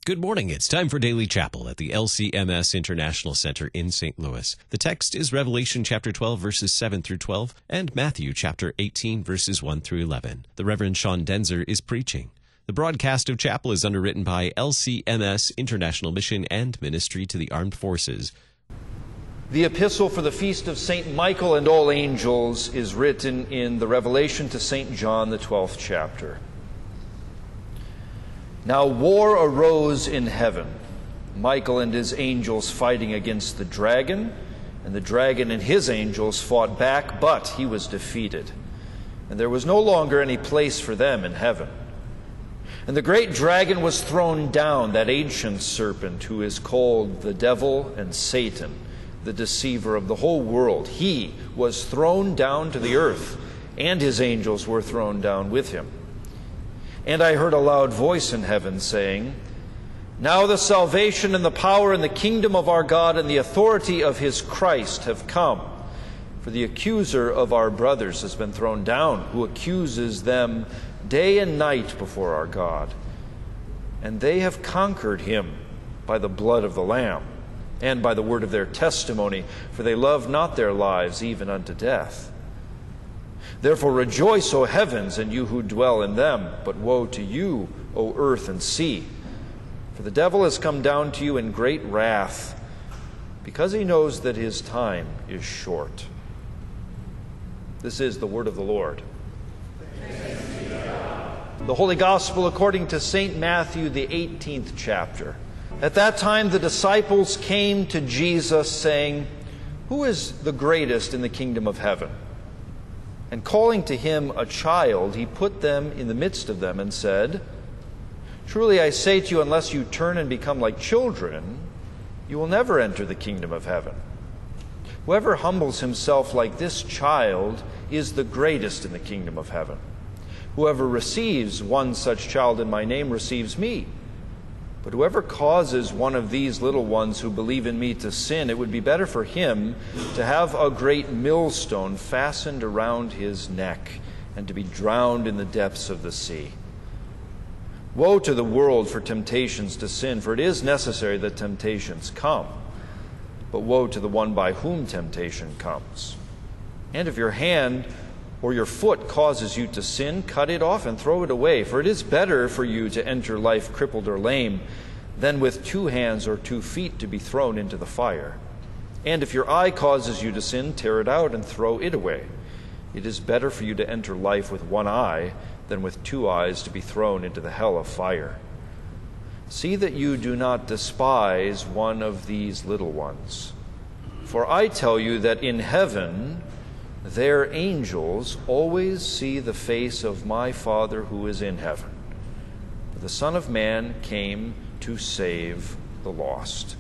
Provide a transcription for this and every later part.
Good morning. It's time for Daily Chapel at the LCMS International Center in St. Louis. The text is Revelation chapter 12, verses 7 through 12, and Matthew chapter 18, verses 1 through 11. The Reverend Sean Denzer is preaching. The broadcast of chapel is underwritten by LCMS International Mission and Ministry to the Armed Forces. The epistle for the feast of St. Michael and all angels is written in the Revelation to St. John, the 12th chapter. Now war arose in heaven, Michael and his angels fighting against the dragon, and the dragon and his angels fought back, but he was defeated, and there was no longer any place for them in heaven. And the great dragon was thrown down, that ancient serpent who is called the devil and Satan, the deceiver of the whole world. He was thrown down to the earth, and his angels were thrown down with him. And I heard a loud voice in heaven saying, Now the salvation and the power and the kingdom of our God and the authority of his Christ have come. For the accuser of our brothers has been thrown down, who accuses them day and night before our God. And they have conquered him by the blood of the Lamb and by the word of their testimony, for they love not their lives even unto death. Therefore rejoice, O heavens, and you who dwell in them. But woe to you, O earth and sea. For the devil has come down to you in great wrath, because he knows that his time is short. This is the word of the Lord. The Holy Gospel according to St. Matthew, the 18th chapter. At that time the disciples came to Jesus, saying, Who is the greatest in the kingdom of heaven? And calling to him a child, he put them in the midst of them and said, Truly I say to you, unless you turn and become like children, you will never enter the kingdom of heaven. Whoever humbles himself like this child is the greatest in the kingdom of heaven. Whoever receives one such child in my name receives me. But whoever causes one of these little ones who believe in me to sin, it would be better for him to have a great millstone fastened around his neck and to be drowned in the depths of the sea. Woe to the world for temptations to sin, for it is necessary that temptations come. But woe to the one by whom temptation comes. And if your hand or your foot causes you to sin, cut it off and throw it away. For it is better for you to enter life crippled or lame than with 2 hands or 2 feet to be thrown into the fire. And if your eye causes you to sin, tear it out and throw it away. It is better for you to enter life with 1 eye than with 2 eyes to be thrown into the hell of fire. See that you do not despise one of these little ones. For I tell you that in heaven their angels always see the face of my Father who is in heaven. For the Son of Man came to save the lost.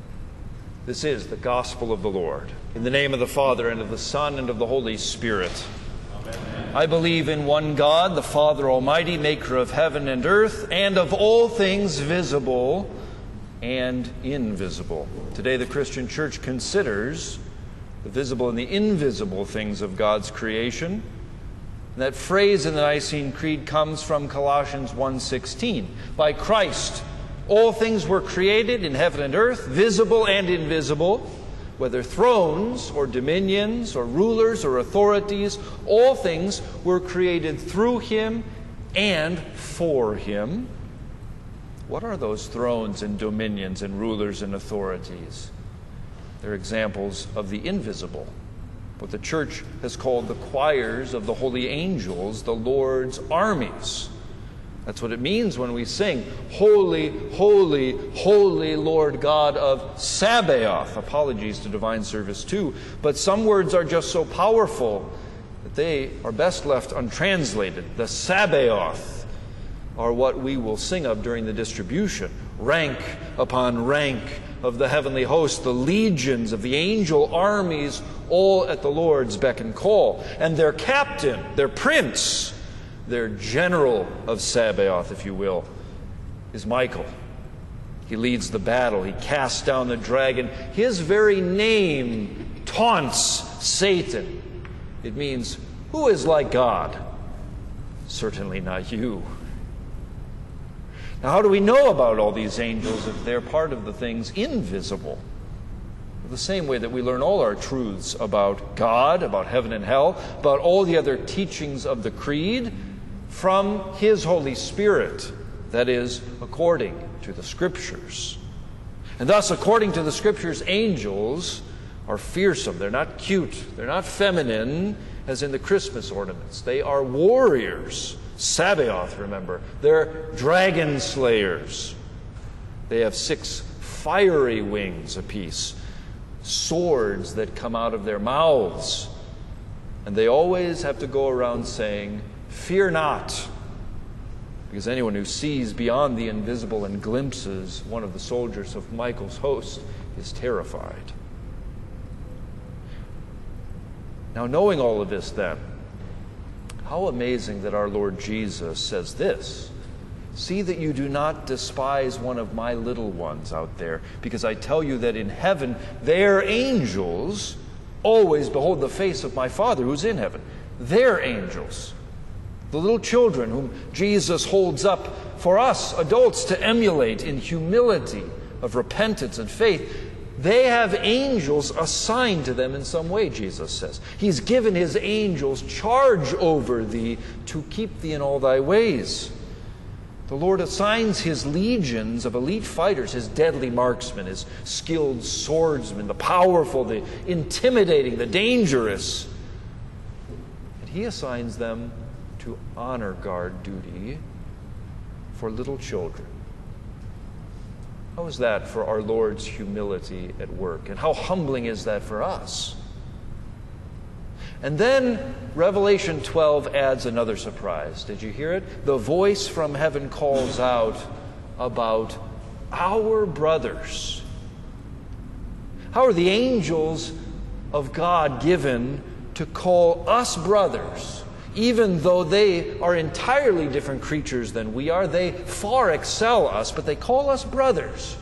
This is the gospel of the Lord. In the name of the Father, and of the Son, and of the Holy Spirit. Amen. I believe in one God, the Father Almighty, maker of heaven and earth, and of all things visible and invisible. Today the Christian Church considers the visible and the invisible things of God's creation. And that phrase in the Nicene Creed comes from Colossians 1:16. By Christ, all things were created in heaven and earth, visible and invisible, whether thrones or dominions or rulers or authorities, all things were created through him and for him. What are those thrones and dominions and rulers and authorities? They're examples of the invisible, what the church has called the choirs of the holy angels, the Lord's armies. That's what it means when we sing, Holy, holy, holy Lord God of Sabaoth. Apologies to Divine Service 2, but some words are just so powerful that they are best left untranslated. The Sabaoth are what we will sing of during the distribution. Rank upon rank of the heavenly host, the legions of the angel armies, all at the Lord's beck and call. And their captain, their prince, their general of Sabaoth, if you will, is Michael. He leads the battle. He casts down the dragon. His very name taunts Satan. It means, who is like God? Certainly not you. Now, how do we know about all these angels if they're part of the things invisible? The same way that we learn all our truths about God, about heaven and hell, about all the other teachings of the Creed from His Holy Spirit, that is, according to the Scriptures. And thus, according to the Scriptures, angels are fearsome. They're not cute. They're not feminine, as in the Christmas ornaments. They are warriors. Sabaoth, remember. They're dragon slayers. They have 6 fiery wings apiece, swords that come out of their mouths. And they always have to go around saying, "Fear not," because anyone who sees beyond the invisible and glimpses one of the soldiers of Michael's host is terrified. Now, knowing all of this then, how amazing that our Lord Jesus says this: "See that you do not despise one of my little ones out there, because I tell you that in heaven their angels always behold the face of my Father who's in heaven." Their angels. The little children whom Jesus holds up for us adults to emulate in humility of repentance and faith, they have angels assigned to them in some way, Jesus says. He's given His angels charge over thee to keep thee in all thy ways. The Lord assigns His legions of elite fighters, His deadly marksmen, His skilled swordsmen, the powerful, the intimidating, the dangerous. And He assigns them to honor guard duty for little children. How is that for our Lord's humility at work? And how humbling is that for us? And then Revelation 12 adds another surprise. Did you hear it? The voice from heaven calls out about our brothers. How are the angels of God given to call us brothers? Even though they are entirely different creatures than we are, they far excel us, but they call us brothers.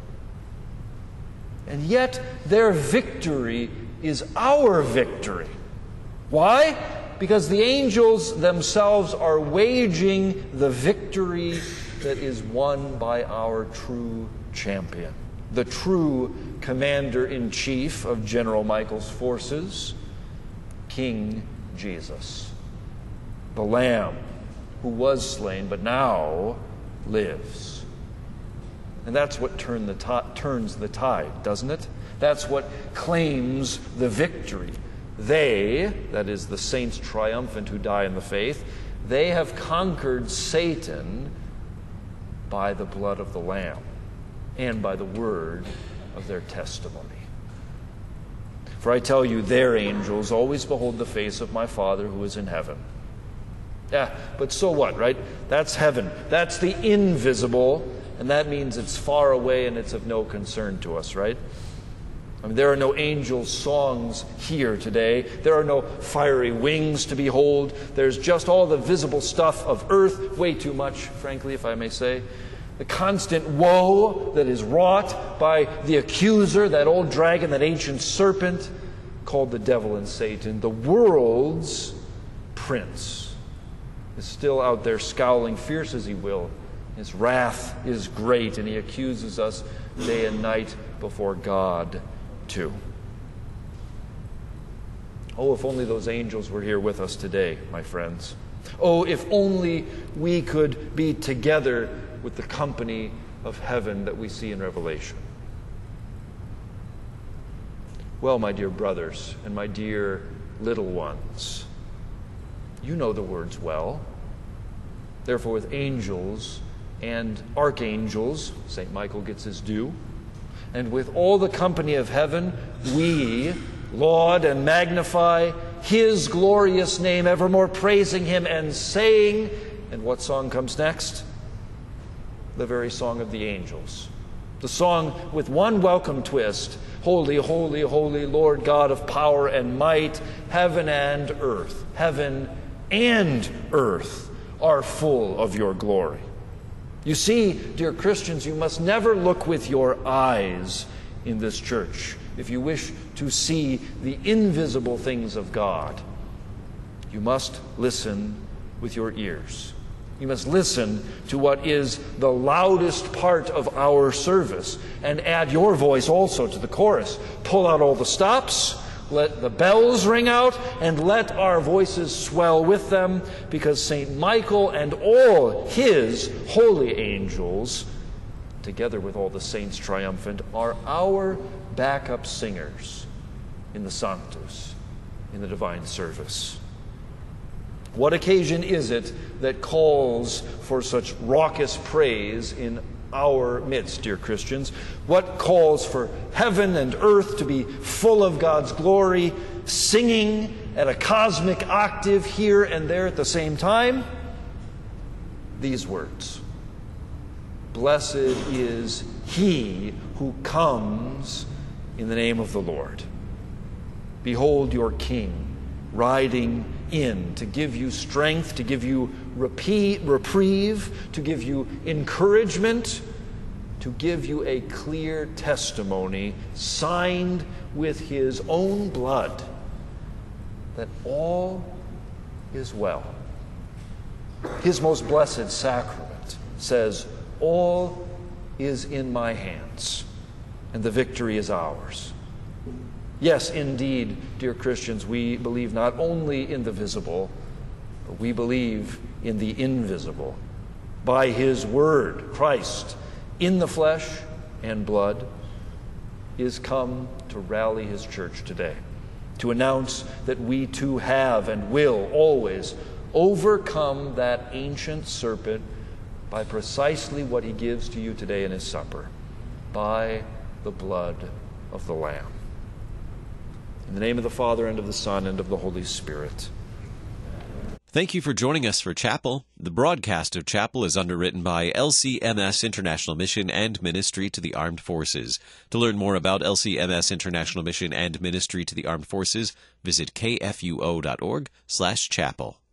And yet their victory is our victory. Why? Because the angels themselves are waging the victory that is won by our true champion, the true commander-in-chief of General Michael's forces, King Jesus. The Lamb who was slain but now lives. And that's what turns the tide, doesn't it? That's what claims the victory. They, that is the saints triumphant who die in the faith, they have conquered Satan by the blood of the Lamb and by the word of their testimony. For I tell you, their angels always behold the face of my Father who is in heaven. Yeah, but so what, right? That's heaven. That's the invisible, and that means it's far away and it's of no concern to us, right? I mean, there are no angel songs here today. There are no fiery wings to behold. There's just all the visible stuff of earth, way too much, frankly, if I may say. The constant woe that is wrought by the accuser, that old dragon, that ancient serpent called the devil and Satan, the world's prince, is still out there scowling fierce as he will. His wrath is great, and he accuses us day and night before God too. Oh, if only those angels were here with us today, my friends. Oh, if only we could be together with the company of heaven that we see in Revelation. Well, my dear brothers and my dear little ones, you know the words well. Therefore, with angels and archangels, St. Michael gets his due, and with all the company of heaven, we laud and magnify His glorious name, evermore praising Him and saying, and what song comes next? The very song of the angels. The song with one welcome twist: Holy, holy, holy, Lord God of power and might, heaven and earth are full of your glory. You see, dear Christians, you must never look with your eyes in this church if you wish to see the invisible things of God. You must listen with your ears. You must listen to what is the loudest part of our service and add your voice also to the chorus. Pull out all the stops, let the bells ring out, and let our voices swell with them, because St. Michael and all his holy angels, together with all the saints triumphant, are our backup singers in the Sanctus, in the divine service. What occasion is it that calls for such raucous praise in our midst, dear Christians? What calls for heaven and earth to be full of God's glory, singing at a cosmic octave here and there at the same time? These words: "Blessed is he who comes in the name of the Lord. Behold your King riding in to give you strength, to give you reprieve, to give you encouragement, to give you a clear testimony signed with his own blood that all is well." His most blessed sacrament says, "All is in my hands, and the victory is ours." Yes, indeed, dear Christians, we believe not only in the visible, but we believe in the invisible. By his word, Christ, in the flesh and blood, is come to rally his church today, to announce that we too have and will always overcome that ancient serpent by precisely what he gives to you today in his supper, by the blood of the Lamb. In the name of the Father, and of the Son, and of the Holy Spirit. Thank you for joining us for Chapel. The broadcast of Chapel is underwritten by LCMS International Mission and Ministry to the Armed Forces. To learn more about LCMS International Mission and Ministry to the Armed Forces, visit kfuo.org/chapel.